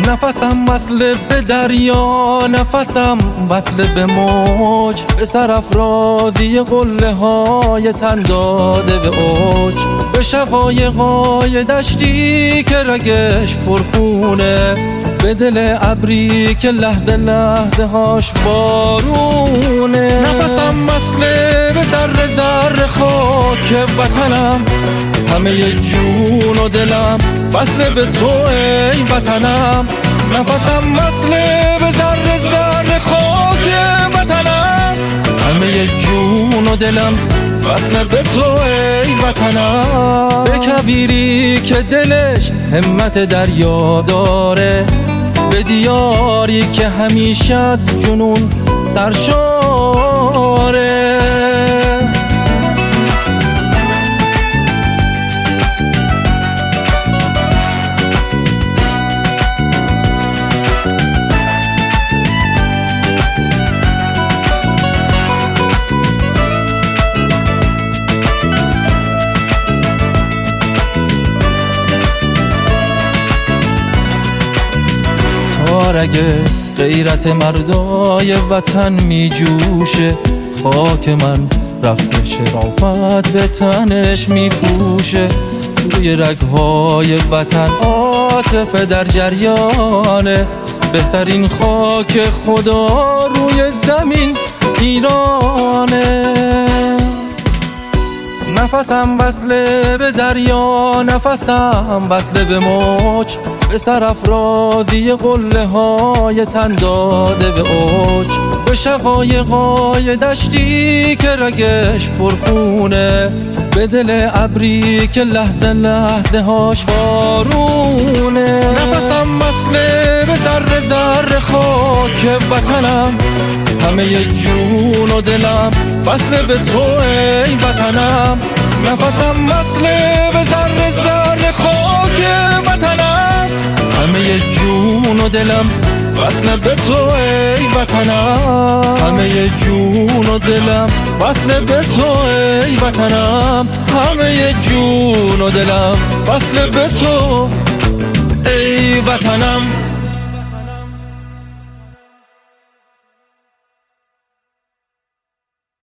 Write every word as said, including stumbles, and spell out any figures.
نفسم وصل به دریا، نفسم وصل به موج، به سرافرازی قله های تن داده به اوج، به شقایقای دشتی که رگش پرخونه، به دل ابری که لحظه لحظه هاش بارونه. نفسم وصل به ذره ذره خاک وطنم، همه جون و دلم وصل به تو ای وطنم. نفسم وصل به ذره ذره خاک وطنم، همه جون و دلم وصل به تو ای وطنم. به کویری که دلش همت دریا داره، به دیاری که همیشه از جنون سرشاره. رگه غیرت مردای وطن می جوشه، خاک من رفته شرافت به تنش می پوشه. روی رگهای وطن عاطفه در جریانه، بهترین خاک خدا روی زمین ایرانه. نفسم وصل به دریا، نفسم وصل به موج، به سرافرازی قله های تن داده به اوج، به شقایقای دشتی که رگش پرخونه، به دل ابری که لحظه لحظه هاش بارونه. نفسم وصل به ذره ذره خاک وطنم، همه جون و دلم وصل به تو ای وطنم. نفسم وصل به ذره ذره خاک وطنم، همه جون و دلم وصل به تو ای وطنم. همه جون و دلم وصل به تو ای وطنم، همه جون و دلم وصل به تو ای وطنم.